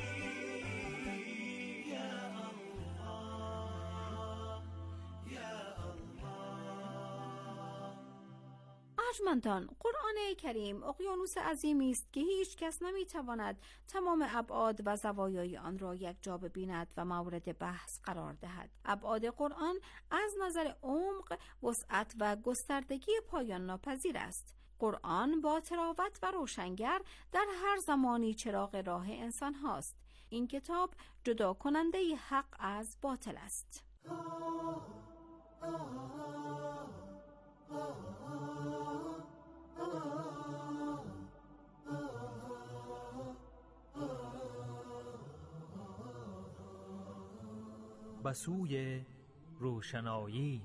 ارجمندان، قرآن کریم اقیانوس عظیمی است که هیچ کس نمیتواند تمام ابعاد و زوایای آن را یکجا ببیند و مورد بحث قرار دهد. ابعاد قرآن از نظر عمق، وسعت و گستردگی پایان ناپذیر است. قرآن با تراوت و روشنگر در هر زمانی چراغ راه انسان هاست. این کتاب جدا کننده حق از باطل است. به سوی روشنایی.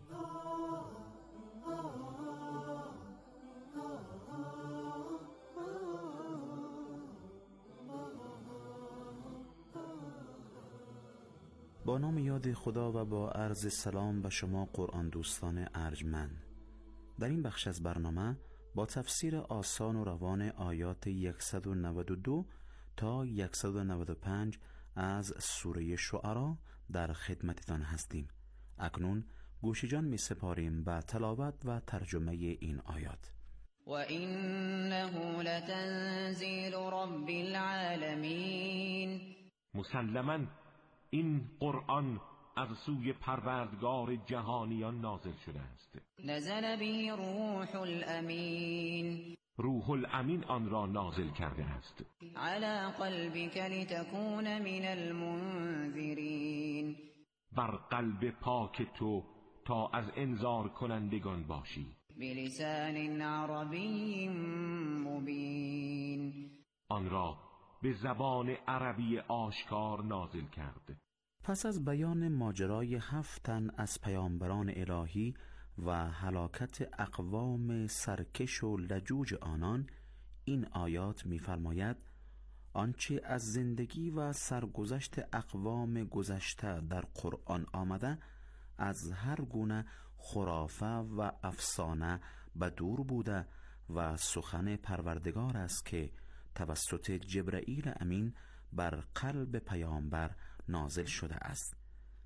با نام یاد خدا و با عرض سلام به شما قرآن دوستان ارجمند. در این بخش از برنامه با تفسیر آسان و روان آیات 192 تا 195 از سوره شعرا در خدمتتان هستیم. اکنون گوش جان می سپاریم به تلاوت و ترجمه این آیات. وَإِنَّهُ لَتَنزِيلُ رَبِّ الْعَالَمِينَ. مسلماً این قرآن از سوی پروردگار جهانیان نازل شده است. نزل به روح الامین. روح الامین آن را نازل کرده است. علی قلبک لتکون من المنذرین. بر قلب پاک تو تا از انذار کنندگان باشی. بلسان عربی مبین. آن را به زبان عربی آشکار نازل کرد. پس از بیان ماجرای 7 تن از پیامبران الهی و هلاکت اقوام سرکش و لجوج آنان، این آیات می‌فرماید آنچه از زندگی و سرگذشت اقوام گذشته در قرآن آمده از هر گونه خرافه و افسانه به دور بوده و سخن پروردگار است که توسط جبرئیل امین بر قلب پیامبر نازل شده است.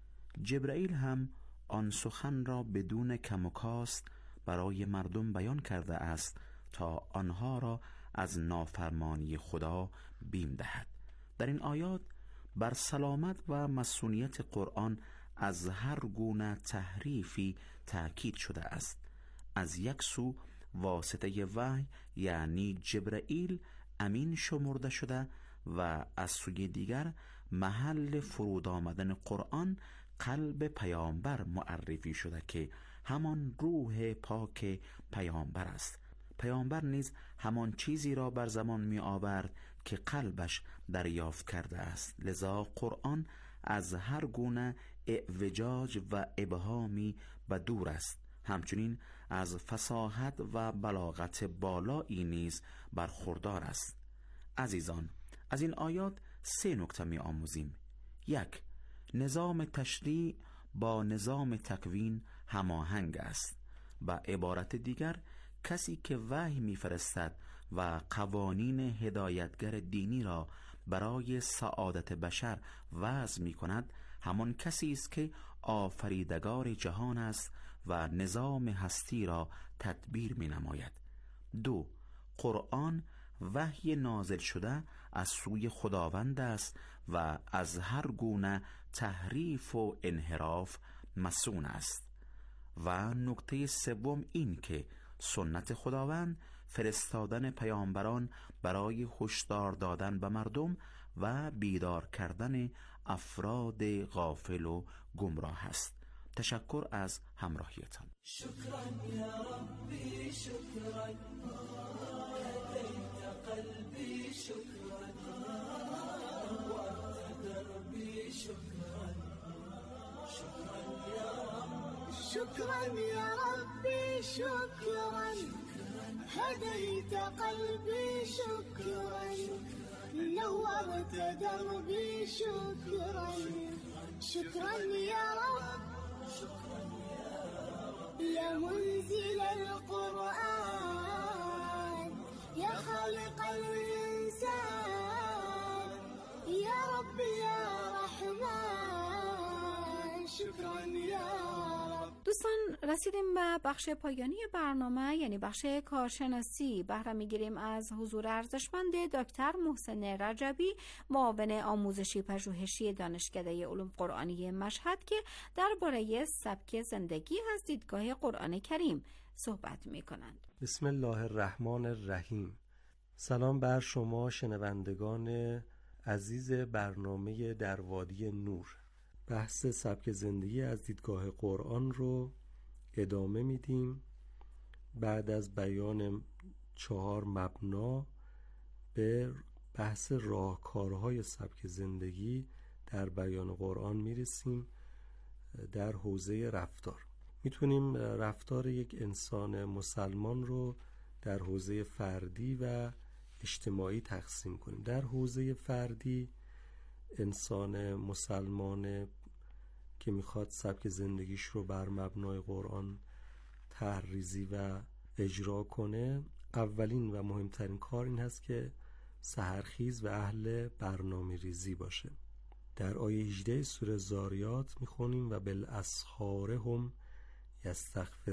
جبرئیل هم آن سخن را بدون کم و کاست برای مردم بیان کرده است تا آنها را از نافرمانی خدا بیم دهد. در این آیات بر سلامت و مسئولیت قرآن از هر گونه تحریفی تأکید شده است. از یک سو واسطه وحی یعنی جبرئیل امین شمرده شده و از سوی دیگر محل فرود آمدن قرآن قلب پیامبر معرفی شده که همان روح پاک پیامبر است. پیامبر نیز همان چیزی را بر زمان می آورد که قلبش دریافت کرده است. لذا قرآن از هر گونه اعوجاج و ابهامی به دور است. همچنین از فصاحت و بلاغت بالایی نیز برخوردار است. عزیزان، از این آیات 3 نکته می آموزیم. 1. نظام تشریع با نظام تکوین هماهنگ است. به عبارت دیگر کسی که وحی می‌فرستد و قوانین هدایتگر دینی را برای سعادت بشر وضع می‌کند همان کسی است که آفریدگار جهان است و نظام هستی را تدبیر می‌نماید. 2. قرآن وحی نازل شده از سوی خداوند است و از هر گونه تحریف و انحراف مصون است. و نکته 3 این که سنت خداوند فرستادن پیامبران برای هشدار دادن به مردم و بیدار کردن افراد غافل و گمراه است. تشکر از همراهیتان. شکرا یا ربی، شکرا هدیت قلبی، شکرا وارت دربی، شکرا شکرا یا رب، شکرا یا ربی، شکرا هدیت قلبی، شکرا نورت دربی، شکرا شکرا یا رب، يا منزل القرآن، يا خالق الإنسان، يا رب يا رحمن، شكرا يا رب. دوستان، رسیدیم به بخش پایانی برنامه، یعنی بخش کارشناسی. بهره میگیریم از حضور ارزشمند دکتر محسن رجبی، معاون آموزشی پژوهشی دانشکده علوم قرآنی مشهد، که درباره سبک زندگی از دیدگاه قرآن کریم صحبت میکنند. بسم الله الرحمن الرحیم. سلام بر شما شنوندگان عزیز برنامه در وادی نور. بحث سبک زندگی از دیدگاه قرآن رو ادامه میدیم. بعد از بیان 4 مبنا به بحث راهکارهای سبک زندگی در بیان قرآن میرسیم. در حوزه رفتار میتونیم رفتار یک انسان مسلمان رو در حوزه فردی و اجتماعی تقسیم کنیم. در حوزه فردی انسان مسلمان که میخواد سبک زندگیش رو بر مبنای قرآن طرح‌ریزی و اجرا کنه، اولین و مهمترین کار این هست که سحرخیز و اهل برنامه ریزی باشه. در آیه 18 سوره زاریات میخونیم و بالاسحار هم یستغفرون.